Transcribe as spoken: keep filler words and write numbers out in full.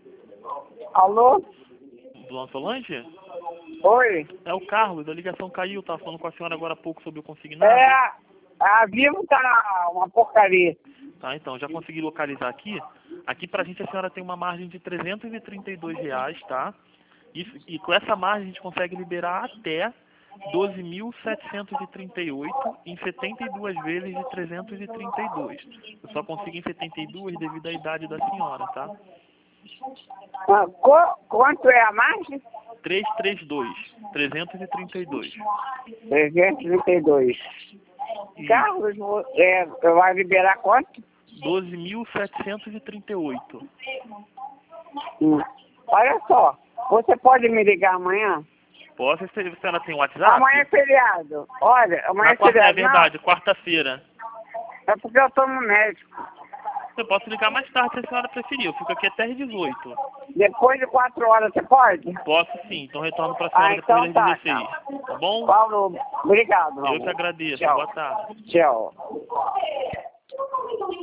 Alô? Dona Solange? Oi? É o Carlos, a ligação caiu, tava falando com a senhora agora há pouco sobre o consignado. É, a Vivo tá uma porcaria. Tá, então, já consegui localizar aqui. Aqui pra gente a senhora tem uma margem de trezentos e trinta e dois reais, tá? Isso, e com essa margem a gente consegue liberar até doze mil setecentos e trinta e oito em setenta e duas vezes de trezentos e trinta e dois. Eu só consigo em setenta e duas devido à idade da senhora, tá? Ah, qu- quanto é a margem? trezentos e trinta e dois. trezentos e trinta e dois. trezentos e trinta e dois. E Carlos, vo- é, vai liberar quanto? doze mil setecentos e trinta e oito. Hum. Olha só, você pode me ligar amanhã? Posso? A senhora tem WhatsApp? Amanhã é feriado. Olha, amanhã Na é quarta, é feriado. verdade, quarta-feira. Não, é porque eu tô no médico. Eu posso ligar mais tarde se a senhora preferir. Eu fico aqui até às dezoito. Depois de quatro horas, você pode? Posso sim, então retorno para a senhora Ah, depois então das tá, dezesseis. Tá bom? Paulo, obrigado, meu Eu que amor. agradeço. Tchau. Boa tarde. Tchau.